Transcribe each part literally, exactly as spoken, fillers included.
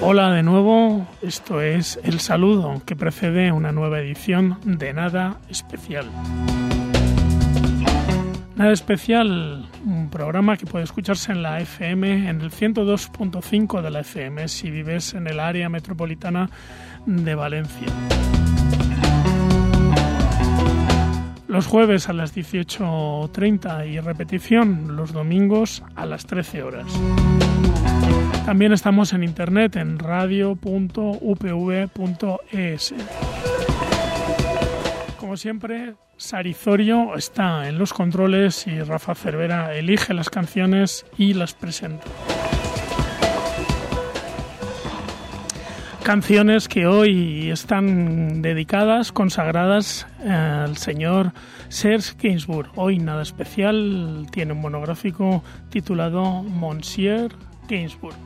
Hola de nuevo, esto es El Saludo, que precede una nueva edición de Nada Especial. Nada Especial, un programa que puede escucharse en la F M, en el ciento dos punto cinco de la F M, si vives en el área metropolitana de Valencia. Los jueves a las dieciocho treinta y repetición los domingos a las trece horas. También estamos en internet en radio punto u p v punto e s. Como siempre, Sarizorio está en los controles y Rafa Cervera elige las canciones y las presenta. Canciones que hoy están dedicadas, consagradas al señor Serge Gainsbourg. Hoy Nada Especial tiene un monográfico titulado Monsieur Gainsbourg.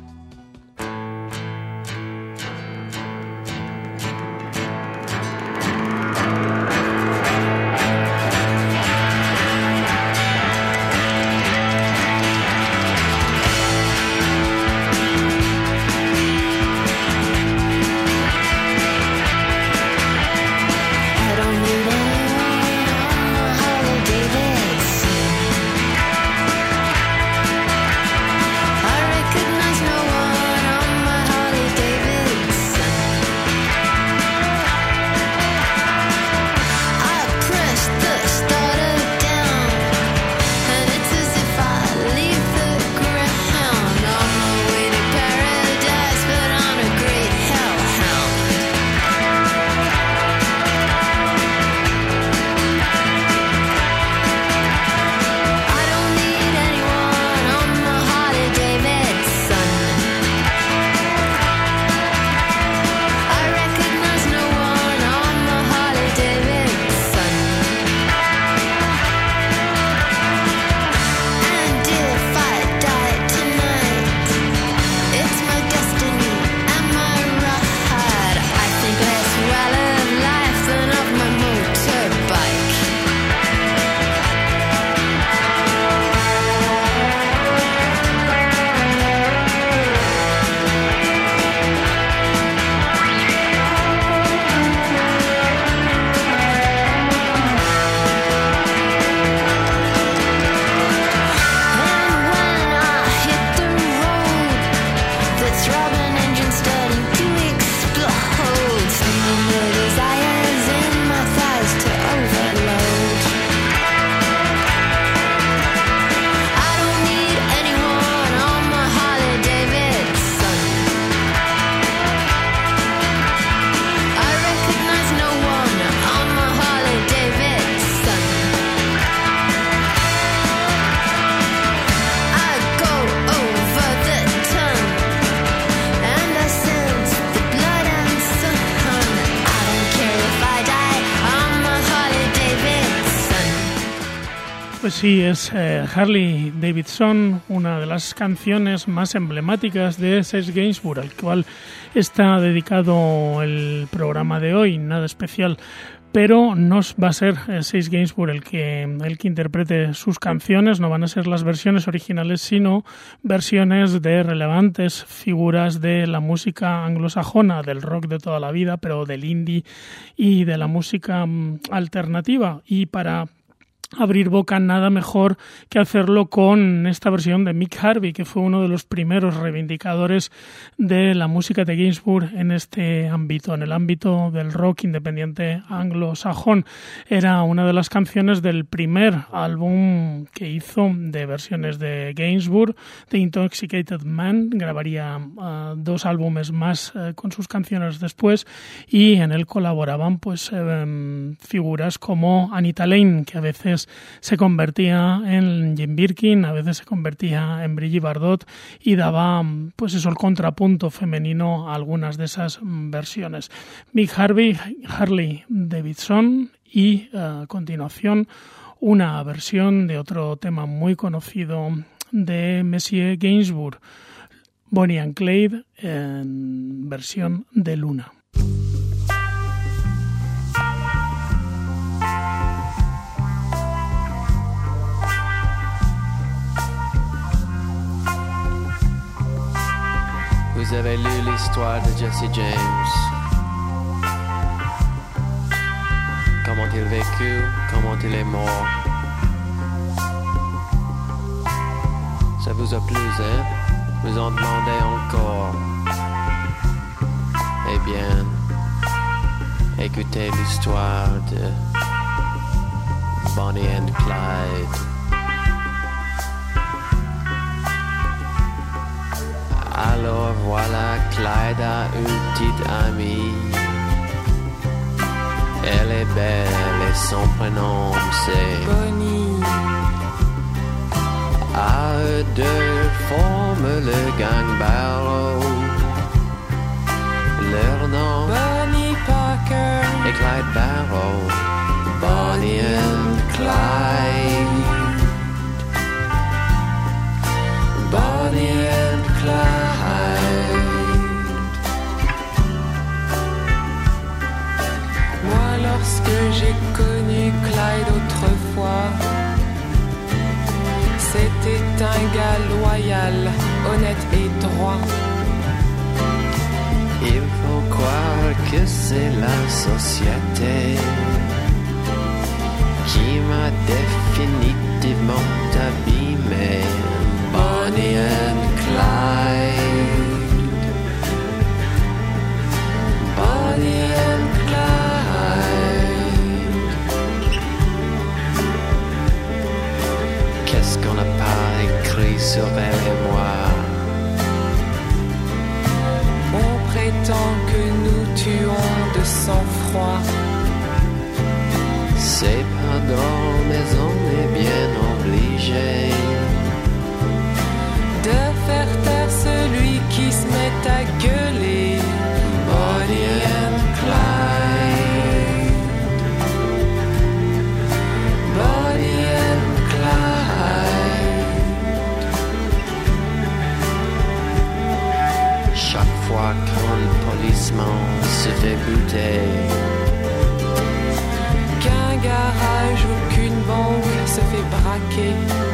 Sí, es eh, Harley Davidson, una de las canciones más emblemáticas de Serge Gainsbourg, al cual está dedicado el programa de hoy, Nada Especial. Pero no va a ser eh, Serge Gainsbourg el que, el que interprete sus canciones, no van a ser las versiones originales, sino versiones de relevantes figuras de la música anglosajona, del rock de toda la vida, pero del indie y de la música um, alternativa. Y para abrir boca, nada mejor que hacerlo con esta versión de Mick Harvey, que fue uno de los primeros reivindicadores de la música de Gainsbourg en este ámbito, en el ámbito del rock independiente anglosajón. Era una de las canciones del primer álbum que hizo de versiones de Gainsbourg, The Intoxicated Man. Grabaría uh, dos álbumes más uh, con sus canciones después, y en él colaboraban pues eh, figuras como Anita Lane, que a veces se convertía en Jane Birkin, a veces se convertía en Brigitte Bardot y daba pues eso, el contrapunto femenino a algunas de esas versiones. Mick Harvey, Harley Davidson y a continuación una versión de otro tema muy conocido de Monsieur Gainsbourg, Bonnie and Clyde, en versión de Luna. Was vous avez lu l'histoire de Jesse James? Comment il a vécu, comment il est mort. Ça vous a plu, hein? Vous en demandez encore. Eh bien, écoutez l'histoire de Bonnie and Clyde. Alors voilà, Clyde a une petite amie. Elle est belle et son prénom c'est Bonnie. À eux deux forment le gang Barrow. Leur nom Bonnie Parker et Clyde Barrow. Bonnie and Clyde. Bonnie and Clyde. Moi lorsque j'ai connu Clyde autrefois, c'était un gars loyal, honnête et droit. Il faut croire que c'est la société qui m'a définitivement abîmé. Bonnie and Clyde. Bonnie and Clyde. Qu'est-ce qu'on n'a pas écrit sur elle et moi? On prétend que nous tuons de sang-froid. C'est pas drôle, mais on est bien obligé de faire taire celui qui se met à gueuler. Bonnie and Clyde. Bonnie and Clyde. Chaque fois qu'un policeman se fait buter, qu'un garage ou qu'une banque se fait braquer,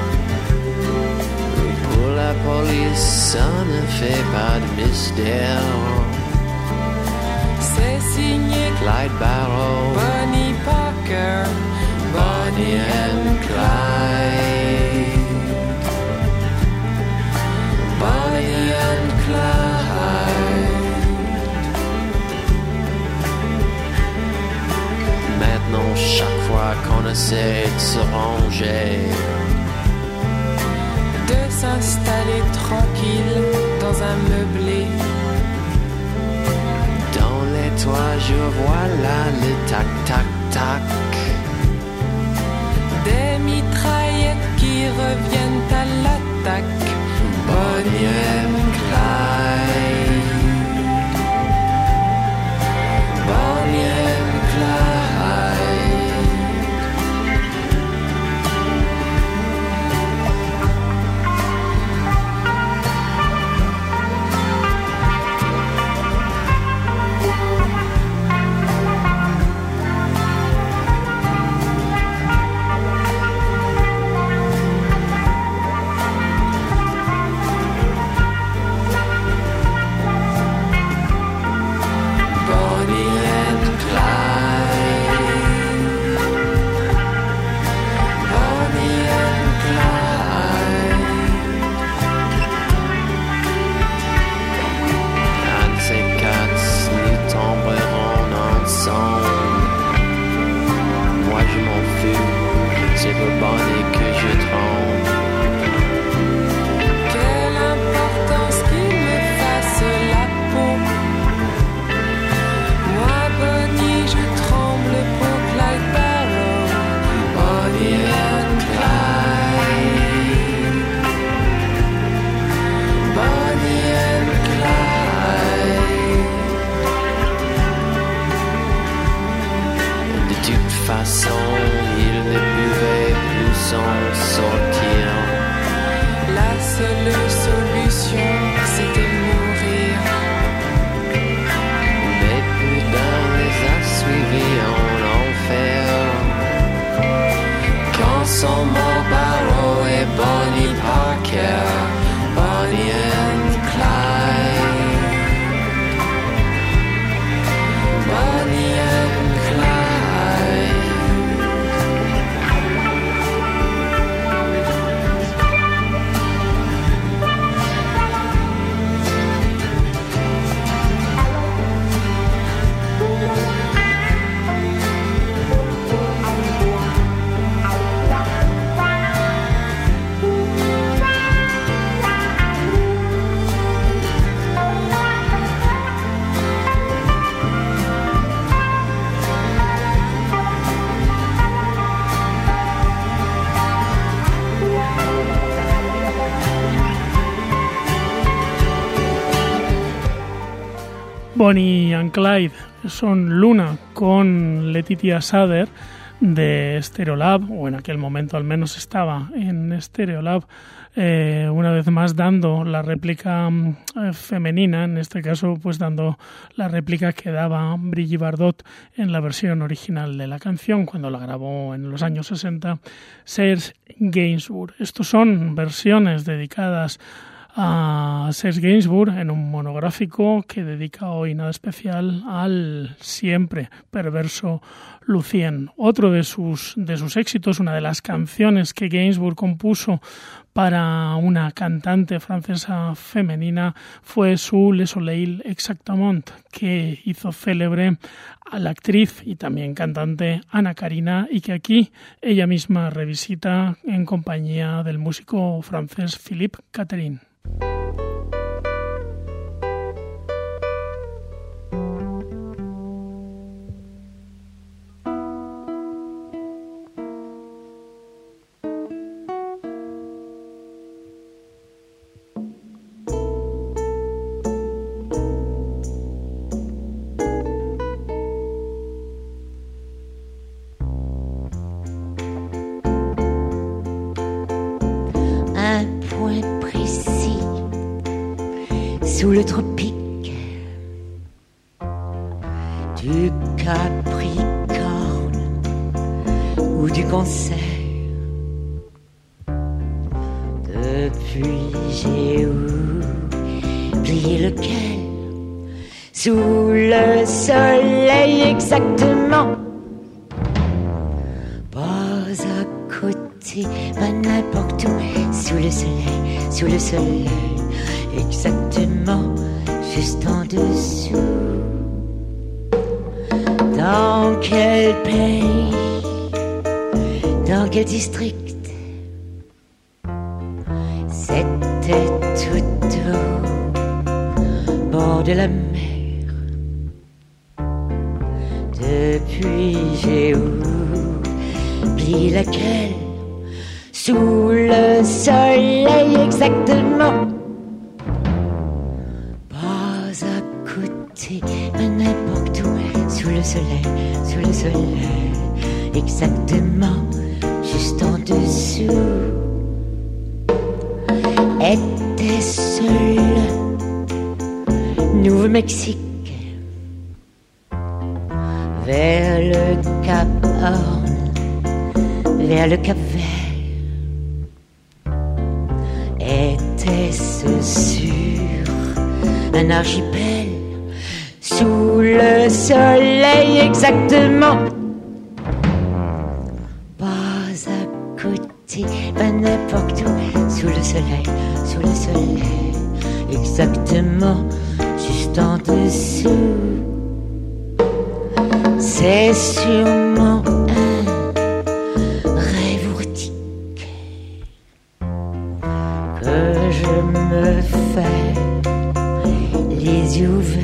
pour la police, ça ne fait pas de mystère. c'est signé Clyde Barrow, Bonnie Parker, Bonnie and Clyde. Bonnie and Clyde. Maintenant, chaque fois qu'on essaie de se ranger, de s'installer tranquille dans un meublé, dans les toits, je vois là le tac-tac-tac. des mitraillettes qui reviennent à l'attaque. Bonnie and Clyde. Bonnie and Clyde. Bonnie and Clyde son Luna con Letitia Sader de Stereolab, o en aquel momento al menos estaba en Stereolab, eh, una vez más dando la réplica eh, femenina, en este caso pues dando la réplica que daba Brigitte Bardot en la versión original de la canción cuando la grabó en los años sesenta Serge Gainsbourg. Estos son versiones dedicadas a Serge Gainsbourg en un monográfico que dedica hoy nada especial al siempre perverso Lucien. Otro de sus, de sus éxitos, una de las canciones que Gainsbourg compuso para una cantante francesa femenina, fue su Le Soleil Exactement, que hizo célebre a la actriz y también cantante Anna Karina, y que aquí ella misma revisita en compañía del músico francés Philippe Catherine. Sous le tropique du Capricorne ou du Cancer, depuis j'ai oublié lequel, sous le soleil exactement, pas à côté, pas n'importe où, sous le soleil, sous le soleil. Exactement, juste en dessous. Dans quel pays, dans quel district, c'était tout au bord de la mer. Depuis j'ai oublié laquelle, sous le soleil exactement. Mais n'importe où, sous le soleil, sous le soleil, exactement, juste en dessous. Était-ce le Nouveau-Mexique, vers le Cap Horn, vers le Cap Vert? Était-ce sur un archipel, sous le soleil exactement? Pas à côté, pas n'importe où, sous le soleil, sous le soleil, exactement, juste en dessous. C'est sûrement un rêve ourtique que je me fais les yeux ouverts.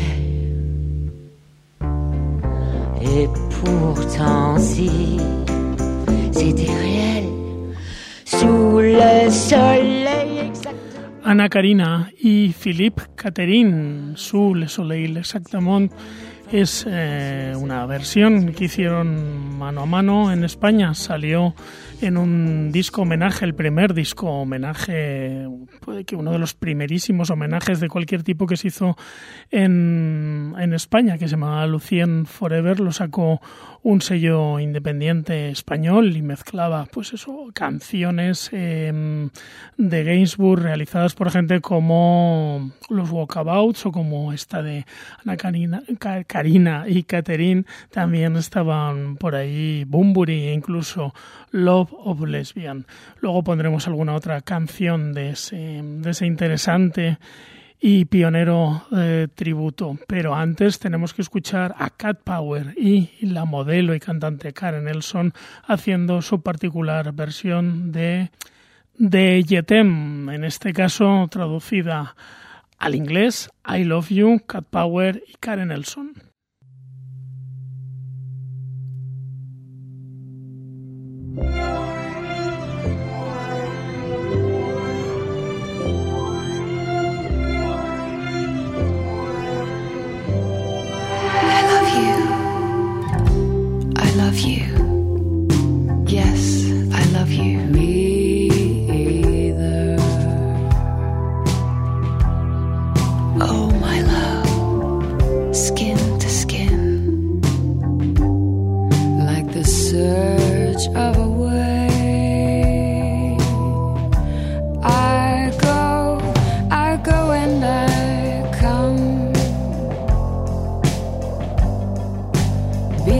Et pourtant si c'était réel, sous le soleil exactement. Anna Karina y Philippe Catherine, Sous le Soleil Exactement, es eh, una versión que hicieron mano a mano en España. Salió en un disco homenaje, el primer disco homenaje, puede que uno de los primerísimos homenajes de cualquier tipo que se hizo en, en España, que se llamaba Lucien Forever. Lo sacó un sello independiente español y mezclaba, pues eso, canciones eh, de Gainsbourg realizadas por gente como los Walkabouts o como esta de Anna Karina, Karina y Catherine. También estaban por ahí Bunbury e incluso Love of Lesbian. Luego pondremos alguna otra canción de ese, de ese interesante y pionero eh, tributo. Pero antes tenemos que escuchar a Cat Power y la modelo y cantante Karen Elson haciendo su particular versión de, de Yetem, en este caso traducida al inglés, I Love You, Cat Power y Karen Elson.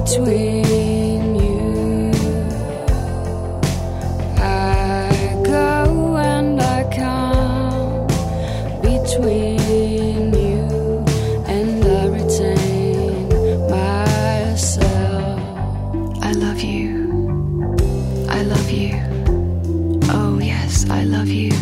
between you. I go and I come between you, and I retain myself. I love you. I love you. Oh yes, I love you.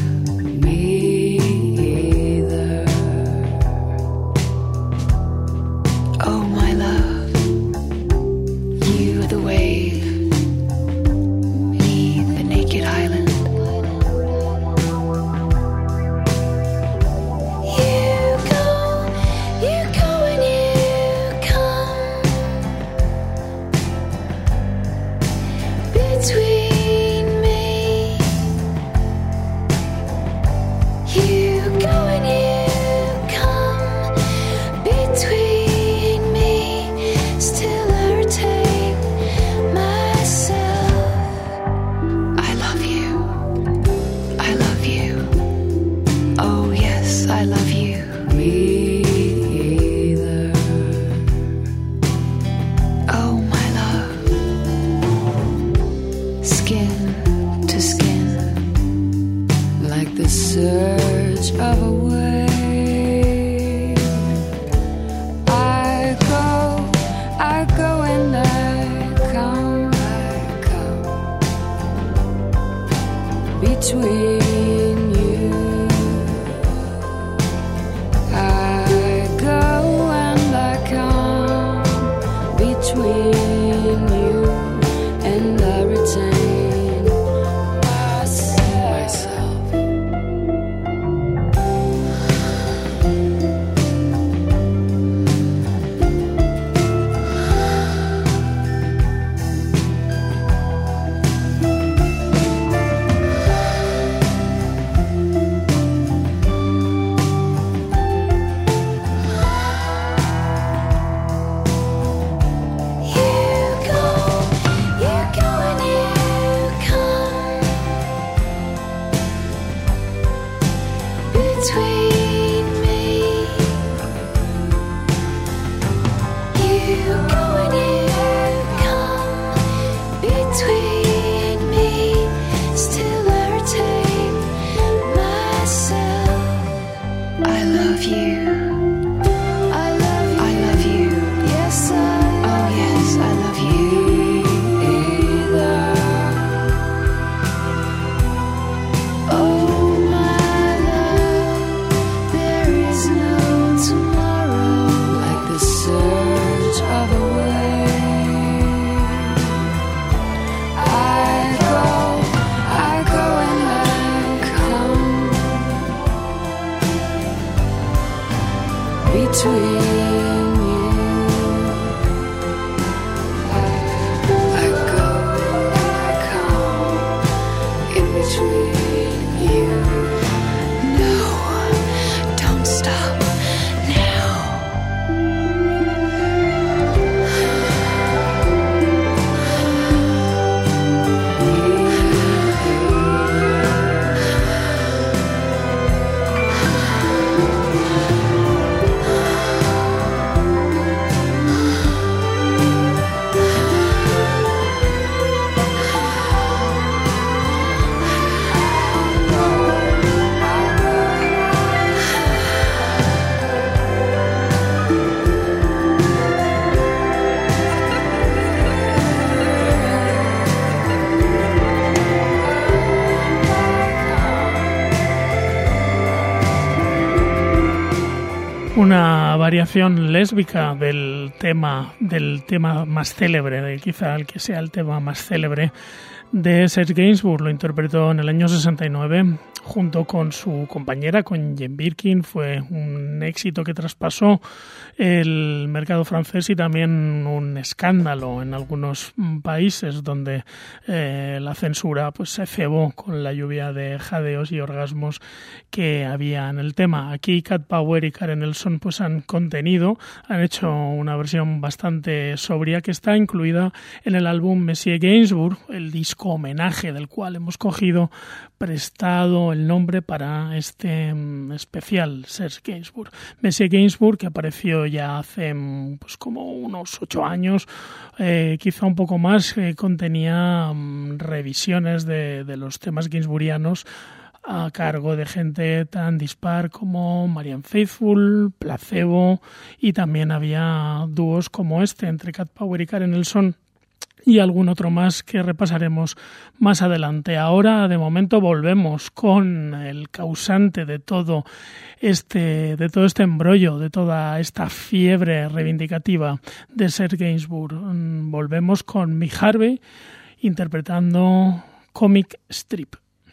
Una variación lésbica del tema del tema más célebre, de quizá el que sea el tema más célebre de Serge Gainsbourg. Lo interpretó en el año sesenta y nueve junto con su compañera, con Jane Birkin. Fue un éxito que traspasó el mercado francés y también un escándalo en algunos países donde eh, la censura pues se cebó con la lluvia de jadeos y orgasmos que había en el tema. Aquí Cat Power y Karen Elson pues han contenido, han hecho una versión bastante sobria que está incluida en el álbum Monsieur Gainsbourg, el disco homenaje del cual hemos cogido prestado el el nombre para este um, especial Serge Gainsbourg. Monsieur Gainsbourg, que apareció ya hace pues como unos ocho años, eh, quizá un poco más, eh, contenía um, revisiones de, de los temas gainsbourgianos a cargo de gente tan dispar como Marianne Faithfull, Placebo, y también había dúos como este entre Cat Power y Karen Elson y algún otro más que repasaremos más adelante. Ahora, de momento, volvemos con el causante de todo este, de todo este embrollo, de toda esta fiebre reivindicativa de Serge Gainsbourg. Volvemos con Mick Harvey interpretando Comic Strip.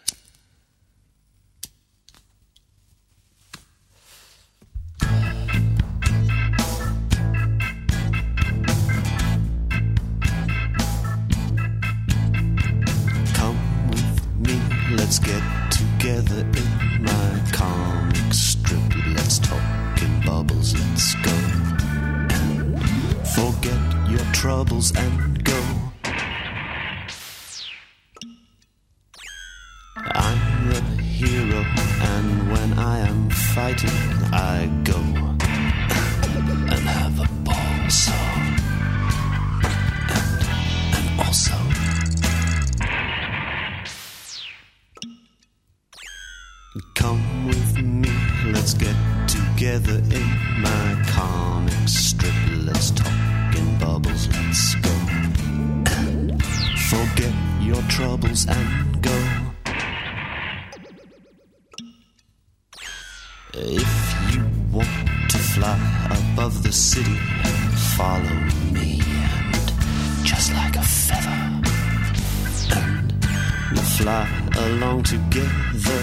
Let's get together in my comic strip. Let's talk in bubbles, let's go. And forget your troubles and go. I'm the hero, and when I am fighting, I go and have a ball, so. And, and also come with me, let's get together in my comic strip. Let's talk in bubbles, let's go. And forget your troubles and go. If you want to fly above the city, follow me, and just like a feather, and we'll fly along together.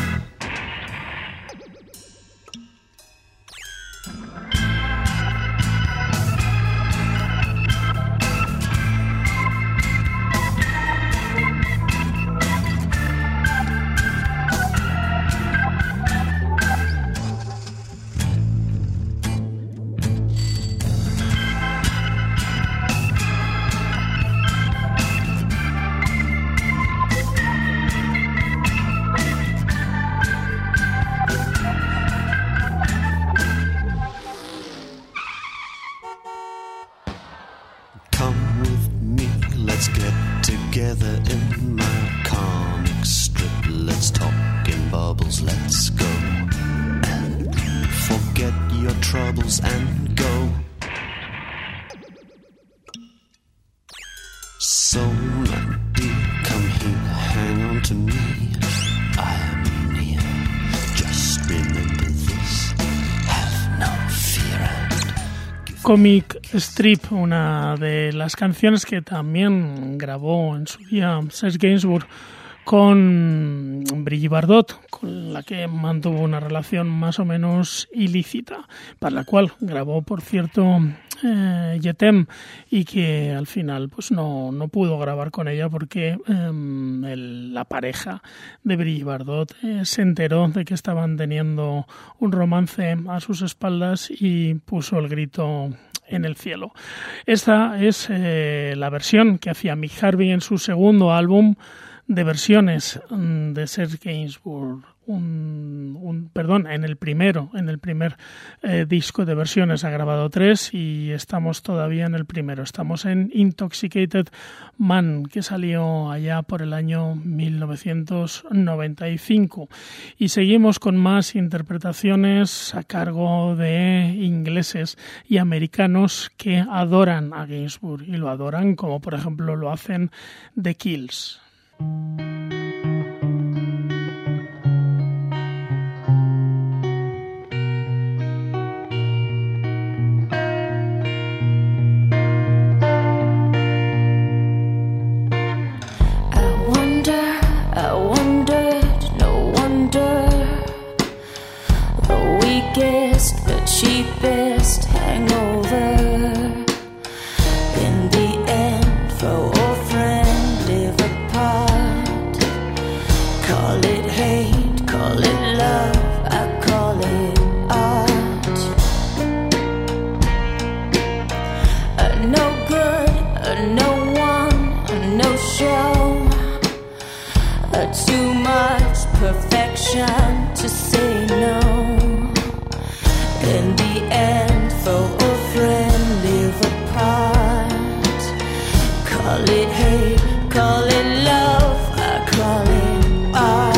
Comic Strip, una de las canciones que también grabó en su día Serge Gainsbourg con Brigitte Bardot, con la que mantuvo una relación más o menos ilícita, para la cual grabó, por cierto, eh, Yetem, y que al final pues no, no pudo grabar con ella porque eh, el, la pareja de Brigitte Bardot eh, se enteró de que estaban teniendo un romance a sus espaldas y puso el grito en el cielo. Esta es eh, la versión que hacía Mick Harvey en su segundo álbum de versiones de Serge Gainsbourg, un, un perdón, en el primero, en el primer eh, disco de versiones ha grabado tres y estamos todavía en el primero. Estamos en Intoxicated Man, que salió allá por el año mil novecientos noventa y cinco. Y seguimos con más interpretaciones a cargo de ingleses y americanos que adoran a Gainsbourg y lo adoran, como por ejemplo lo hacen The Kills. Cheapest hangover. In the end, foe or friend live apart. Call it hate, call it love, I call it art. A no good, a no one, a no show. A too much perfection. In the end, foe or friend live apart. Call it hate, call it love, I call it art.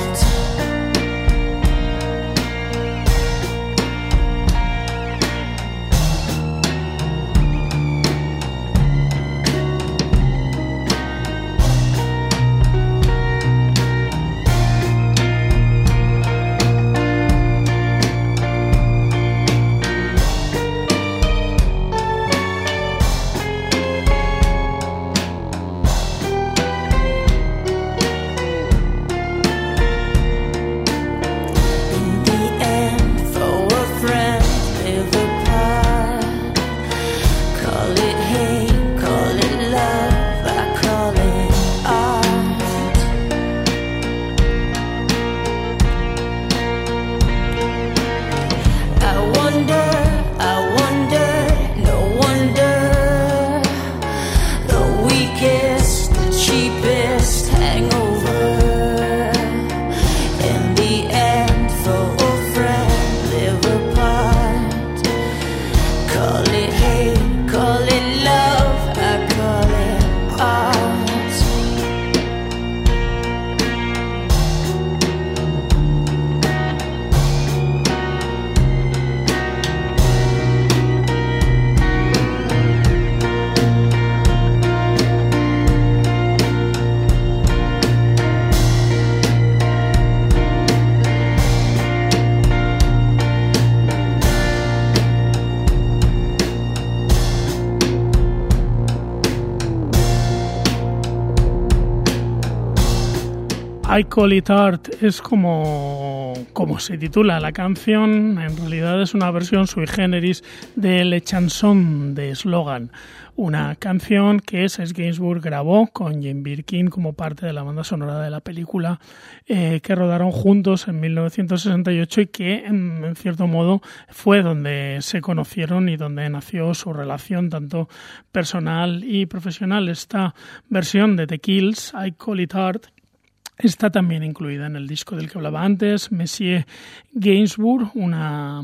I Call It Art es como, como se titula la canción. En realidad es una versión sui generis de Le Chanson de Slogan, una canción que Serge Gainsbourg grabó con Jane Birkin como parte de la banda sonora de la película eh, que rodaron juntos en mil novecientos sesenta y ocho y que en, en cierto modo fue donde se conocieron y donde nació su relación tanto personal y profesional. Esta versión de The Kills, I Call It Art, está también incluida en el disco del que hablaba antes, Monsieur Gainsbourg, una,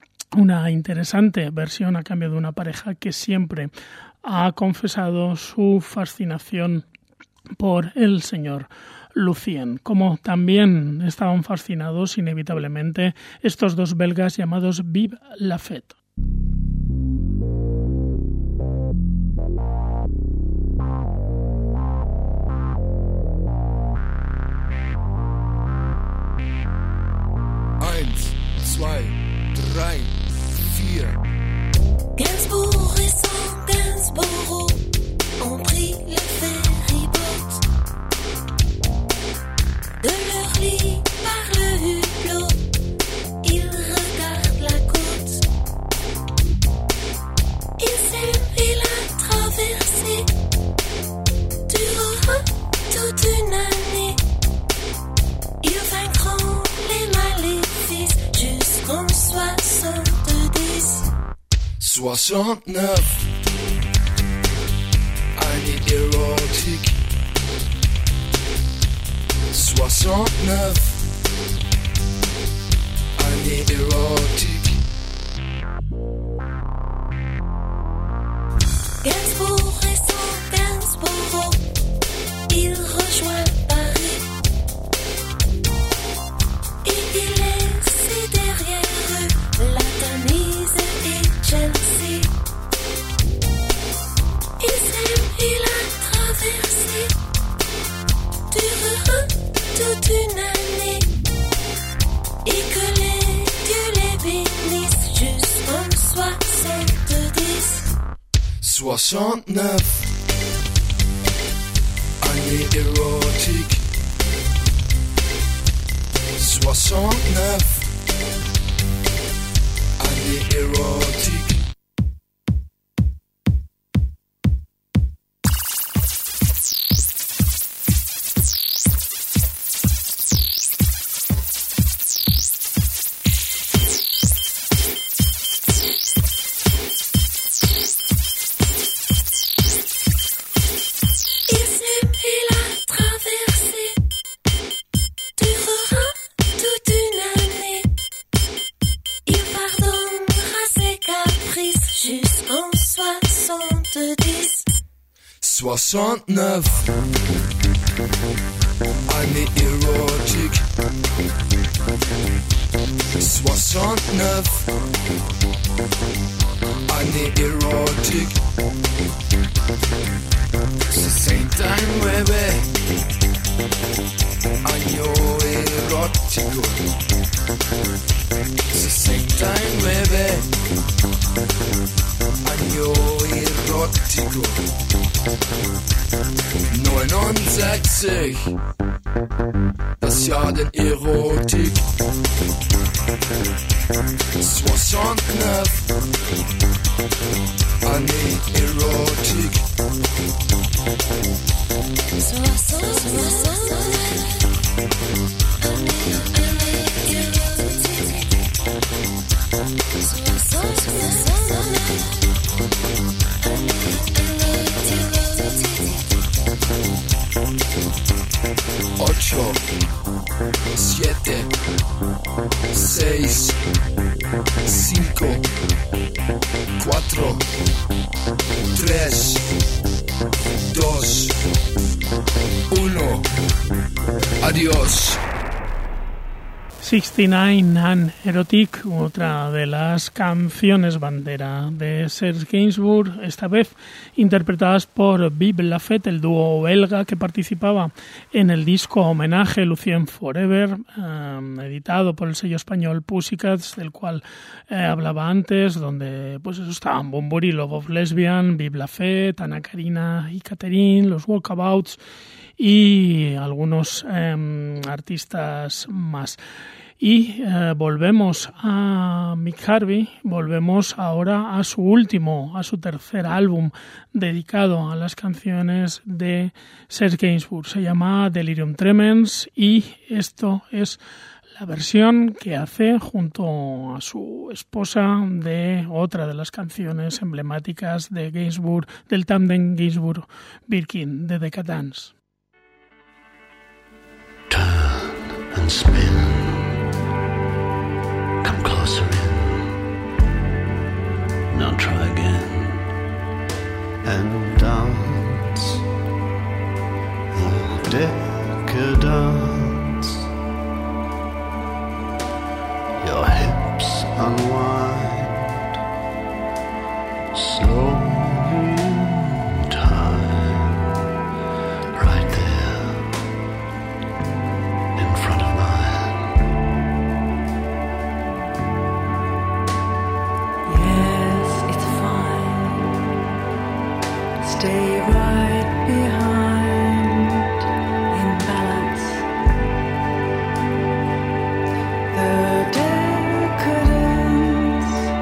una interesante versión a cambio de una pareja que siempre ha confesado su fascinación por el señor Lucien, como también estaban fascinados inevitablemente estos dos belgas llamados Vive la Fête. Eins, zwei, drei, vier. Gainsbourg et son Gainsborough ont pris le ferryboat. De leur lit par le hublot, ils regardent la côte. Ils s'aiment et la traversée durera toute une année. Ils vaincront les maléfices jusqu'en soixante-dix. soixante-neuf. Année érotique. soixante-neuf. Année érotique. Gainsbourg et son Gainsborough, il rejoint Paris. Et il laisse derrière eux la Tamise et Chelsea. Il s'aime et la traversée durera toute une année. Et que les dieux les bénissent jusqu'en soixante-dix. soixante-neuf. Année érotique. soixante-neuf. Année érotique. Durera toute une année. Il pardonne soixante-neuf, année érotique. soixante-neuf, année érotique. sesenta y nueve, año erótico. sesenta y nueve, año erótico. neunundsechzig, das Jahr der Erotik. soixante-neuf, année érotique. Ocho, siete, seis, cinco, cuatro, tres, dos, uno. Adiós. sesenta y nueve and Erotic, otra de las canciones bandera de Serge Gainsbourg, esta vez interpretadas por Vive la Fête, el dúo belga que participaba en el disco homenaje Lucien Forever, eh, editado por el sello español Pussycats, del cual eh, hablaba antes, donde pues eso estaban Bunbury, Love of Lesbian, Vive la Fête, Anna Karina y Catherine, los Walkabouts y algunos eh, artistas más. Y eh, volvemos a Mick Harvey, volvemos ahora a su último, a su tercer álbum dedicado a las canciones de Serge Gainsbourg. Se llama Delirium Tremens y esto es la versión que hace junto a su esposa de otra de las canciones emblemáticas de Gainsbourg, del tándem Gainsbourg-Birkin, de Decadence. Turn and spin. Come closer in. Now try again and dance the decadence. Your hips unwind slowly in time, right there in front of mine. Stay right behind in balance. The decadence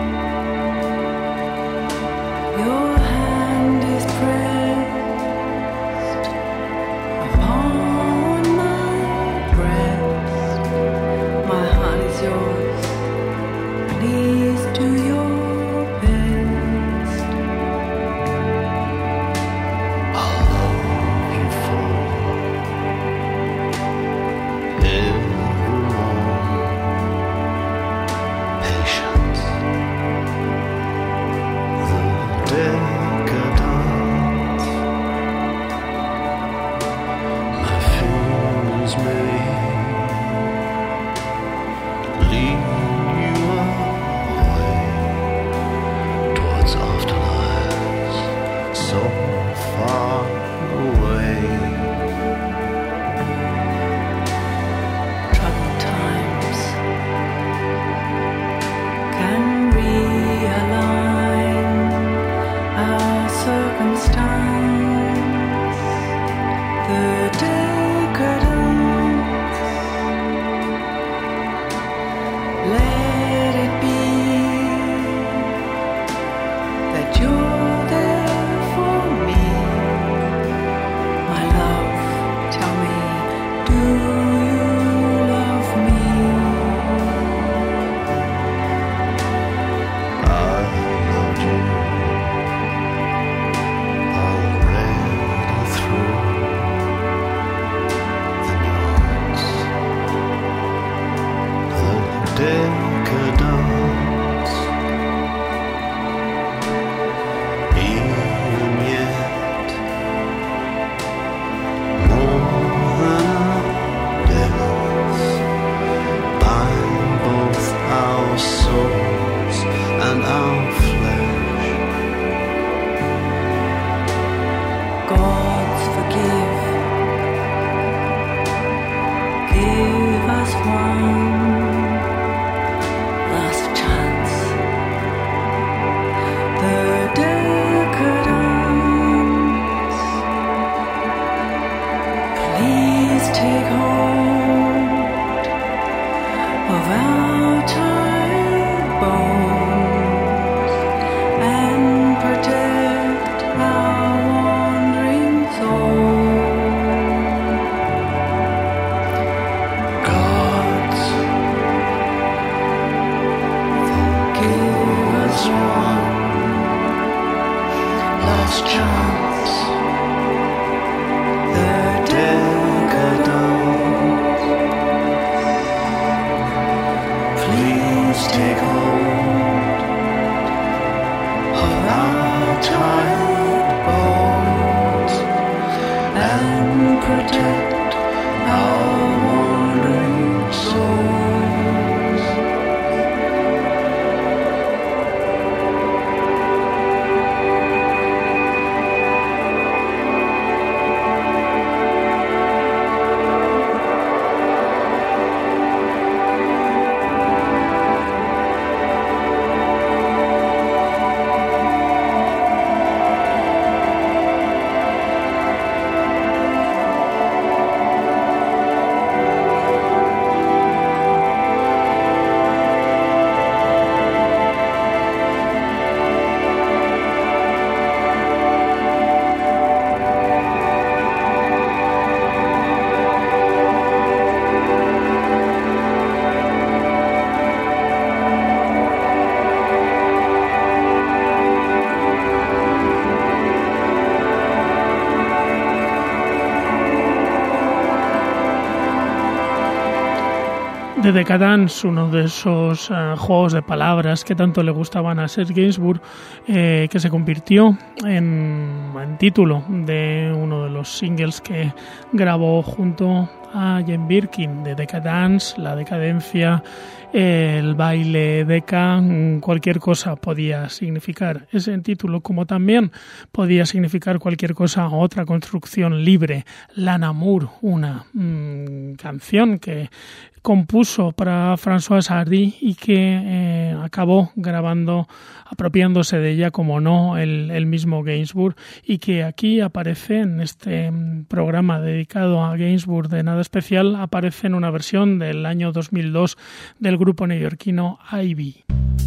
The Decadence, uno de esos uh, juegos de palabras que tanto le gustaban a Serge Gainsbourg, eh, que se convirtió en, en título de uno de los singles que grabó junto a Jane Birkin. The Decadence, la decadencia, el baile deca, cualquier cosa podía significar ese título, como también podía significar cualquier cosa, otra construcción libre. L'Amour, una mmm, canción que compuso para Françoise Hardy y que eh, acabó grabando, apropiándose de ella, como no, el, el mismo Gainsbourg, y que aquí aparece en este programa dedicado a Gainsbourg de Nada Especial, aparece en una versión del año dos mil dos del grupo neoyorquino Ivy.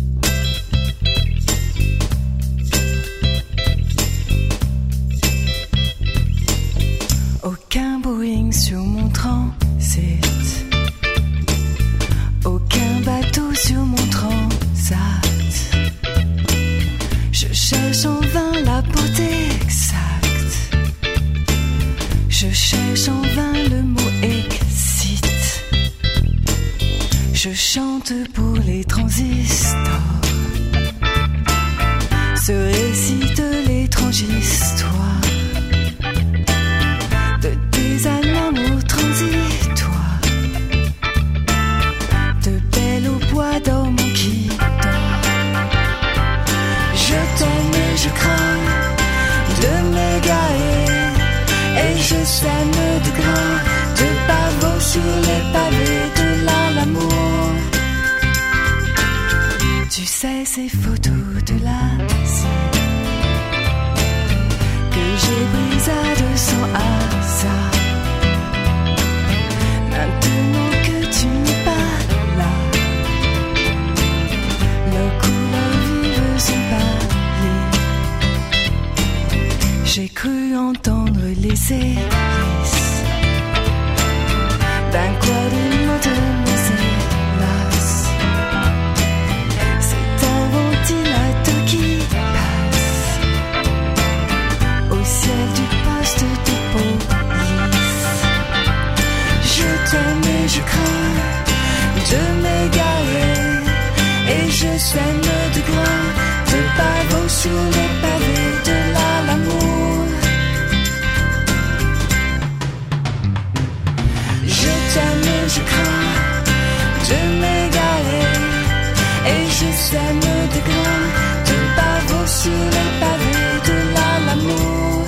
Aucun Boeing sur mon transit, aucun bateau sur mon transat. Je cherche en vain la beauté exacte, je cherche en vain le mot excite. Je chante pour les transistors, ce récit de l'étrange histoire de tes amours transitoires, de belles au bois dormant qui dort. Je t'aime et je crains de m'égarer, et je sème de grains de pavots sur les pavés de l'amour. Tu sais ces photos de l'Asie que j'ai brisées de son hasard. Maintenant que tu n'es pas là, leurs couleurs vives sont pâlies. J'ai cru entendre les hélices d'un quadrille de mes hélas. C'est un ventilateur qui passe au ciel du poste de police. Je t'aime et je crains de m'égarer, et je sème de grains de pavots sur les pavés de l'amour. Je t'aime et je crains de m'égarer, et je sème de grains de pavots sur les pavés de l'amour.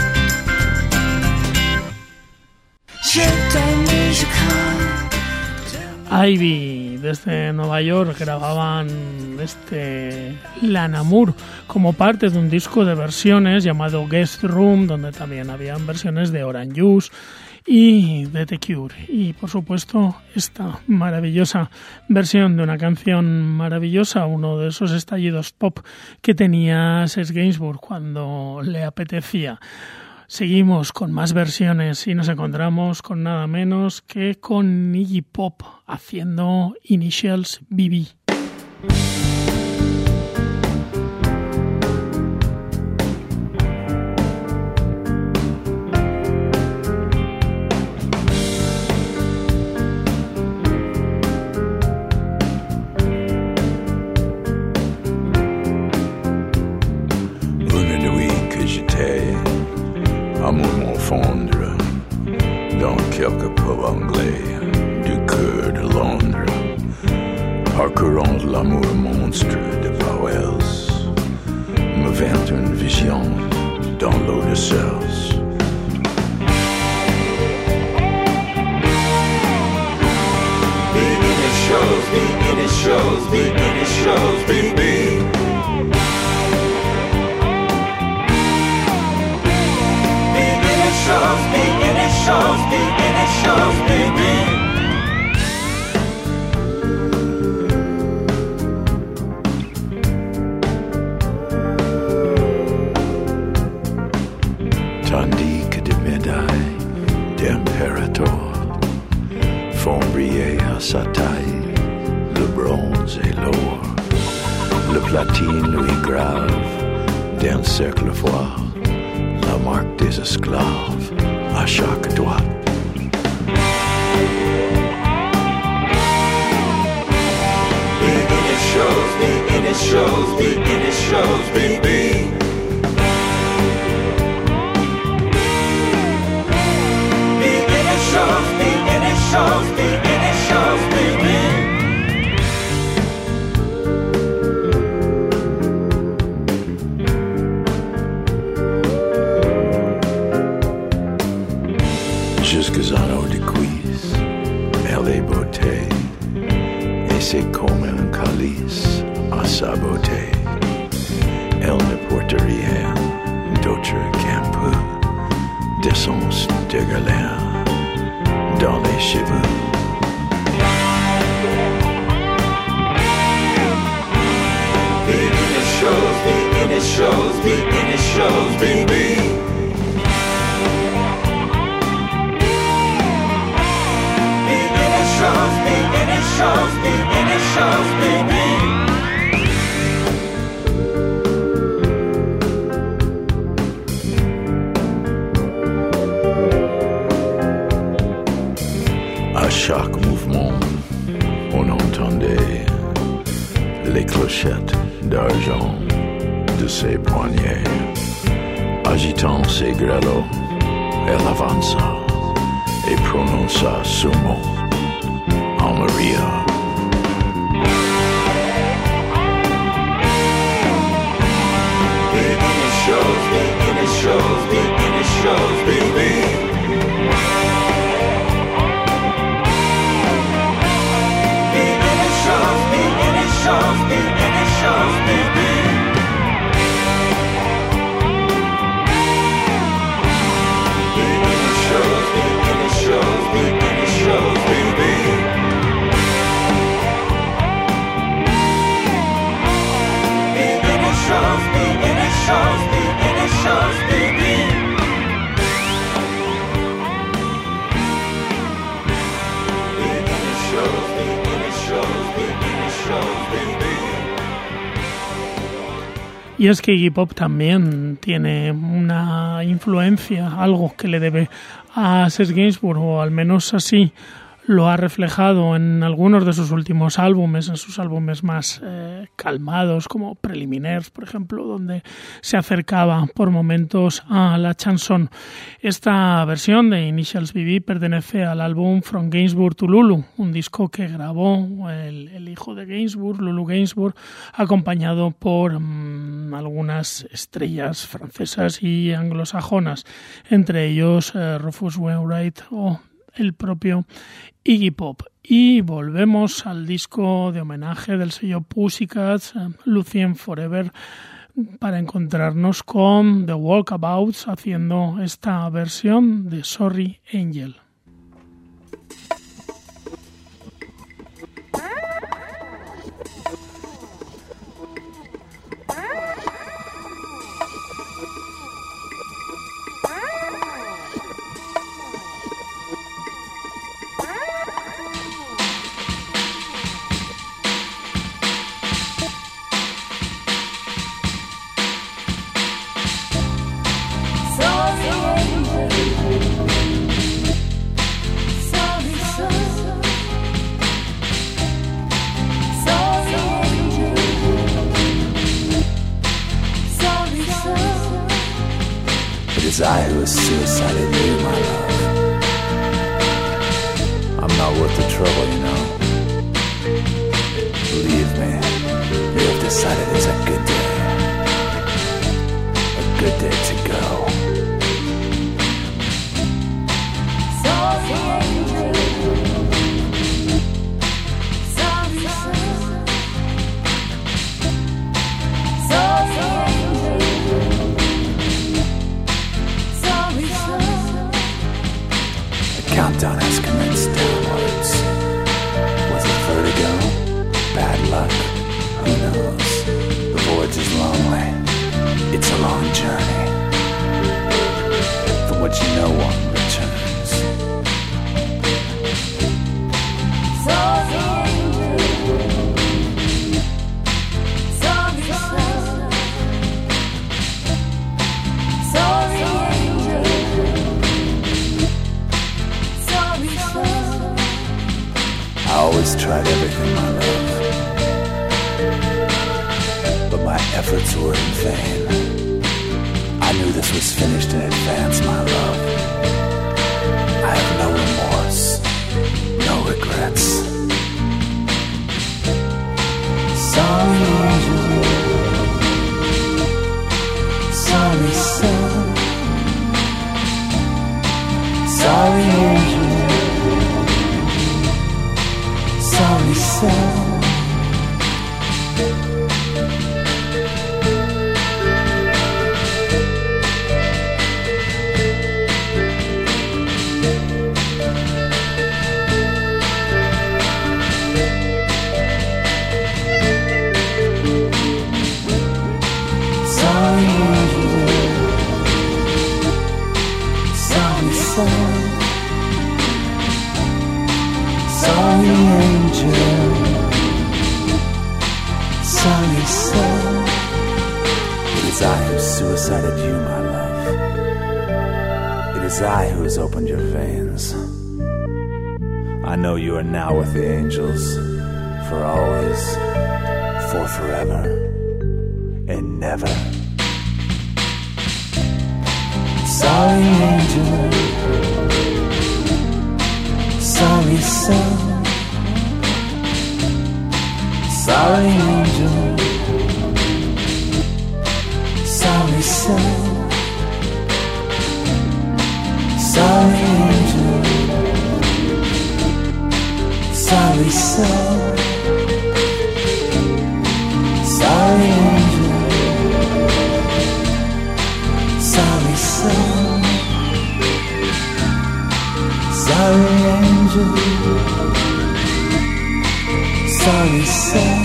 Je t'aime et je crains. Ivy, desde Nueva York, grababan este L'Amour como parte de un disco de versiones llamado Guest Room, donde también habían versiones de Orange Juice y de The Cure. Y por supuesto esta maravillosa versión de una canción maravillosa, uno de esos estallidos pop que tenía Serge Gainsbourg cuando le apetecía. Seguimos con más versiones y nos encontramos con nada menos que con Iggy Pop haciendo Initials B B. Amour m'enfendre dans quelques pubs anglais du cœur de Londres, parcourant l'amour monstre de Powell's, me vint une vision dans l'eau de Seltz. The initials, the initials, the initials, B B. The initials, the initials, baby. Tandis que des médailles d'impérator font briller à sa taille le bronze et l'or, le platine lui grave d'un cercle foire la marque des esclaves à chaque doigt. shows me, and it shows me, and it shows me, me. Me, and it shows me, and it shows me, and it shows me, me. Jusqu'à de cuisse, elle est beauté, et c'est comme un calice à sa beauté. Elle ne porte rien d'autre qu'un peu d'essence de galère dans les cheveux. And it shows me, and it shows me, and it shows me, me. Shows me, and it shows me, and it shows me, me. À chaque mouvement, on entendait les clochettes d'argent de ses poignets. Agitant ses grelots, elle avança et prononça ce mot. Maria. And it shows me, and it shows me, and it shows me, me. And it shows me, and it shows me, and it shows me, me. And it shows me, and it shows me, and it shows me, me. Shows me, and it shows me, and it shows me, me. And it shows me, and it shows me, and it shows me, me. Y es que Iggy Pop también tiene una influencia, algo que le debe a Serge Gainsbourg, o al menos así lo ha reflejado en algunos de sus últimos álbumes, en sus álbumes más eh, calmados, como Preliminaires, por ejemplo, donde se acercaba por momentos a la chanson. Esta versión de Initials B B pertenece al álbum From Gainsbourg to Lulu, un disco que grabó el, el hijo de Gainsbourg, Lulu Gainsbourg, acompañado por mmm, algunas estrellas francesas y anglosajonas, entre ellos eh, Rufus Wainwright o el propio Iggy Pop. Y volvemos al disco de homenaje del sello Pussycat, Lucien Forever, para encontrarnos con The Walkabouts haciendo esta versión de Sorry Angel. I who has suicided you, my love. I'm not worth the trouble, you know. Believe me, you have decided it's a good day. A good day to go. Sorry, angel. Sorry, sorry, angel. Countdown has commenced downwards. Was it vertigo? Bad luck? Who knows? The voyage is lonely. It's a long journey. From which no one returns. Sorry, angel. Sorry, sorry, angel. I always tried everything, my love. efforts were in vain. I knew this was finished in advance, my love. I have no remorse, no regrets. Sorry, angel. Sorry, son. Sorry, angel. Sorry, son. Sorry, angel. Sorry, son. It is I who suicided you, my love. It is I who has opened your veins. I know you are now with the angels, for always, for forever, and never. Sorry, angel. Sorry, son. Sorry, angel. Sorry, son. Sorry, angel. Sorry, son. Sorry, angel. Sorry, son. Sorry, angel. Sorry, son.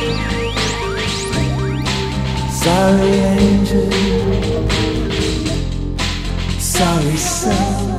Sorry, angel. Sorry, son.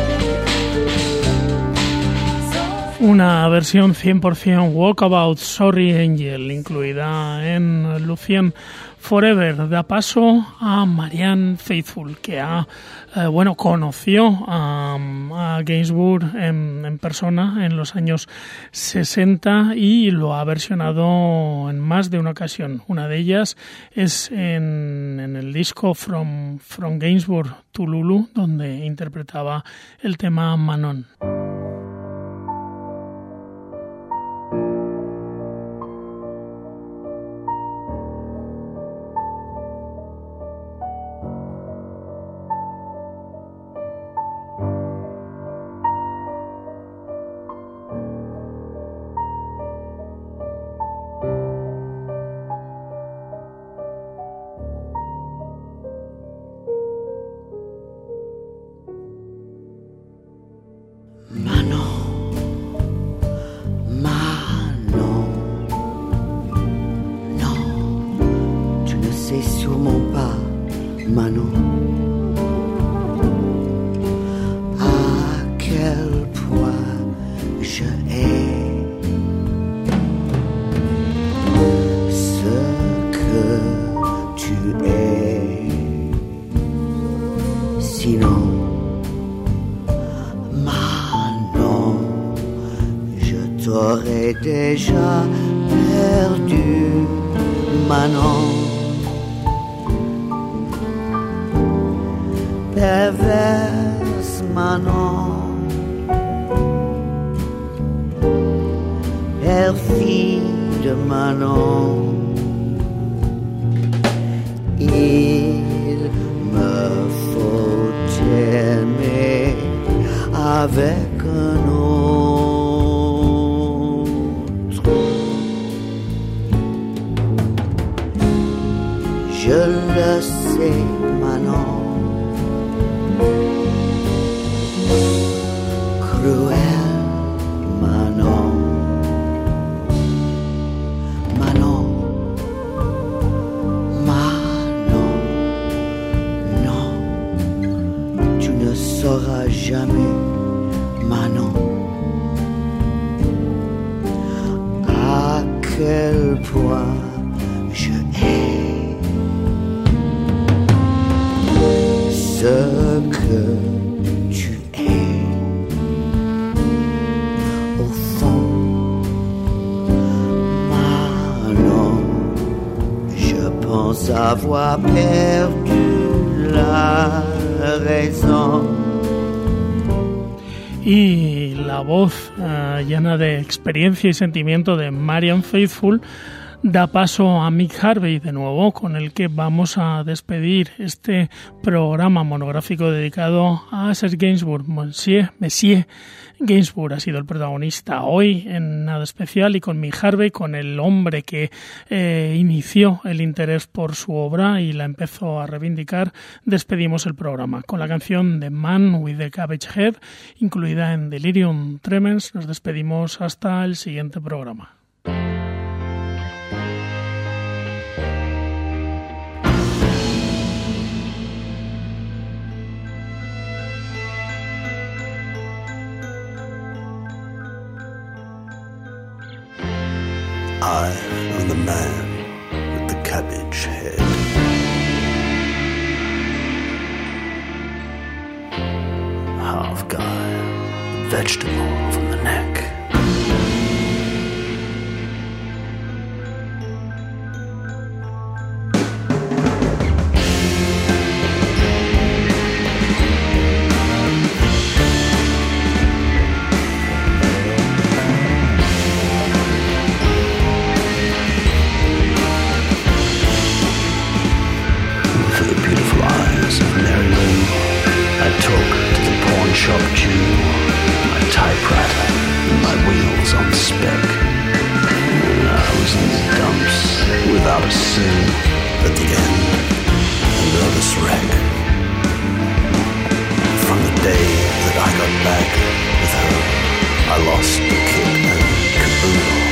Una versión cien por ciento Walkabout Sorry Angel, incluida en Lucien Forever. Da paso a Marianne Faithfull, que ha, eh, bueno, conoció a, a Gainsbourg en, en persona en los años sesenta y lo ha versionado en más de una ocasión. Una de ellas es en, en el disco From, From Gainsbourg to Lulu, donde interpretaba el tema Manon. Déjà perdu, Manon, perverse Manon, perfide Manon, il me faut aimer avec un autre. Je le sais, Manon, cruel Manon, Manon, Manon, non, tu ne sauras jamais, Manon, à quel point je hais. pense avoir perdu la raison. Y la voz uh, llena de experiencia y sentimiento de Marianne Faithfull da paso a Mick Harvey de nuevo, con el que vamos a despedir este programa monográfico dedicado a Serge Gainsbourg. Monsieur, Monsieur Gainsbourg ha sido el protagonista hoy en Nada Especial, y con Mick Harvey, con el hombre que eh, inició el interés por su obra y la empezó a reivindicar, despedimos el programa con la canción The Man with the Cabbage Head, incluida en Delirium Tremens. Nos despedimos hasta el siguiente programa. I am the man with the cabbage head. Half guy, vegetable from the neck. Shop Jew, my typewriter, and my wheels on spec. And I was in the dumps without a sou at the end, a nervous wreck. From the day that I got back with her, I lost the kit and caboodle.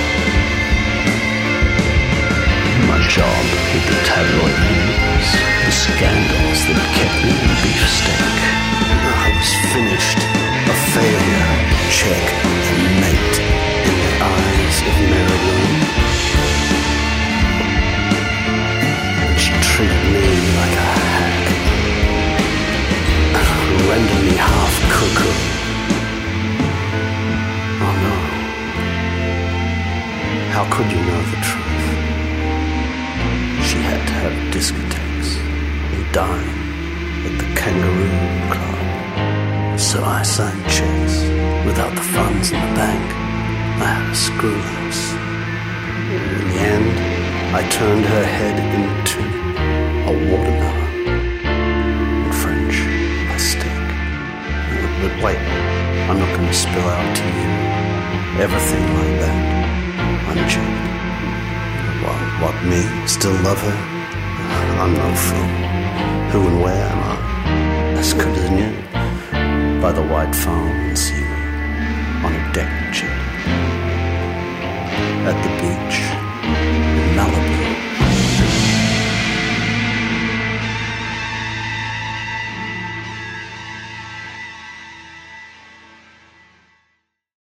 My job with the tabloid news, the scandals that kept me in beefsteak. I was finished, a failure, check and mate in the eyes of Mary Lou. And she treated me like a hack, rendered me half cuckoo. Oh no, how could you know the truth? She had to have discotheques and dine at the Kangaroo Club. So I signed checks without the funds in the bank. I had a screw loose. In the end, I turned her head into a watermelon. In French, pastèque. But wait, I'm not going to spill out to you everything like that. Unchecked. What, what, me? Still love her? I'm no fool. Who and where am I? As good as new. By the white foam and seaweed on a deck chair at the beach